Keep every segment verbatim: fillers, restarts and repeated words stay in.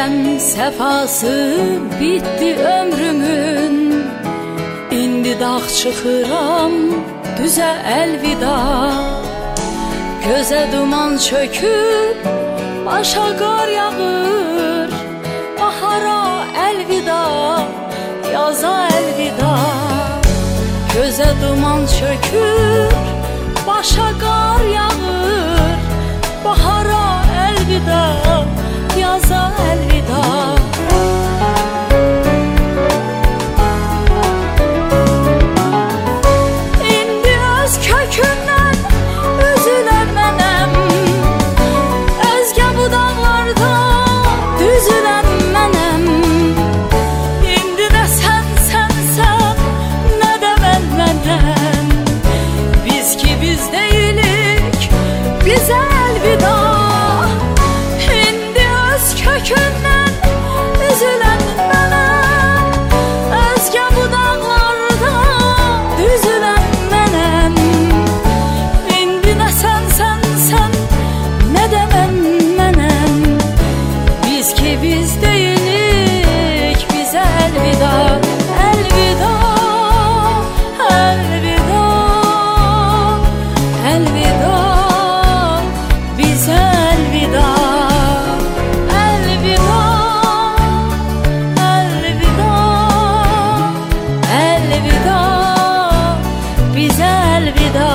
deyilən səfası bitti ömrümün. İndi dağ çıxıram düzə əlvida. Gözə duman çöküb başa qar yağır. Bahara əlvida, yaza əlvida. Gözə duman çökür, başa qar yağır. Bahara əlvida, yaza əlvida. İndi öz kökündən üzülən mənəm. Özgə budaqlarda düzülən mənəm. İndi də sən sənsən, nə də mən mənəm. Biz ki biz deyilik, bizə əlvida. İndi öz kökündən üzülən mənəm. Özgə budaqlarda düzülən mənəm. İndi nə sən sənsən, nə də mən mənəm. Biz ki biz deyilik, bizə əlvida. Əlvida, əlvida, əlvida. Bizə əlvida. Əlvida, əlvida, əlvida. Bizə əlvida.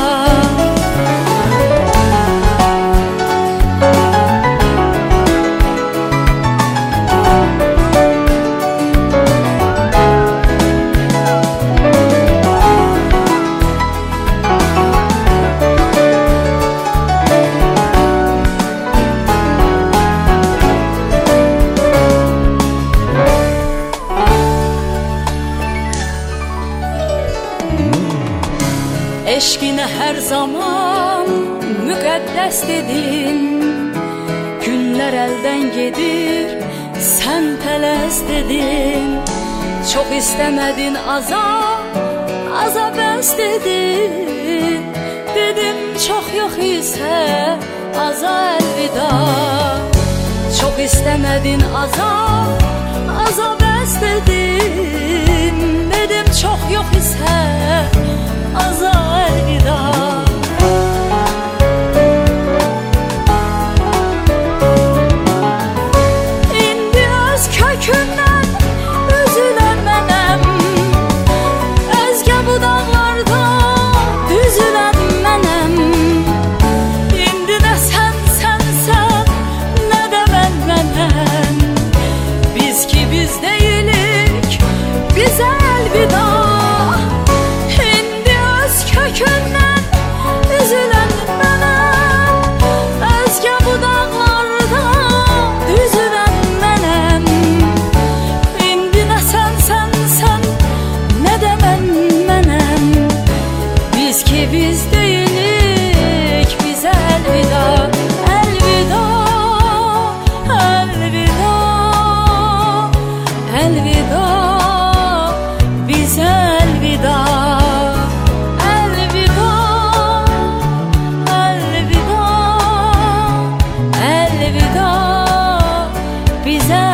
Eşqinə hər zaman müqəddəs dedin. Günlər əldən gedir, sən tələs dedin. Çox istəmədin aza, aza bəs dedin. Dedim çox yox isə aza əlvida. Çox istəmədin aza, aza bəs dedin. Dedim çox yox isə aza əlvida. İndi öz kökündən üzülən mənəm. Özgə budaqlarda düzülən mənəm. İndi də sən sənsən, nə də mən mənəm. Biz ki biz deyilik, bizə əlvida. Kökündən üzülən mənəm. Özgə budaqlarda düzülən mənəm. İndi nə sən sənsən, nə də mən mənəm. Biz ki biz deyilik, bizə əlvida. Əlvida, əlvida, əlvida. Bizə əlvida. Əlvida, bizə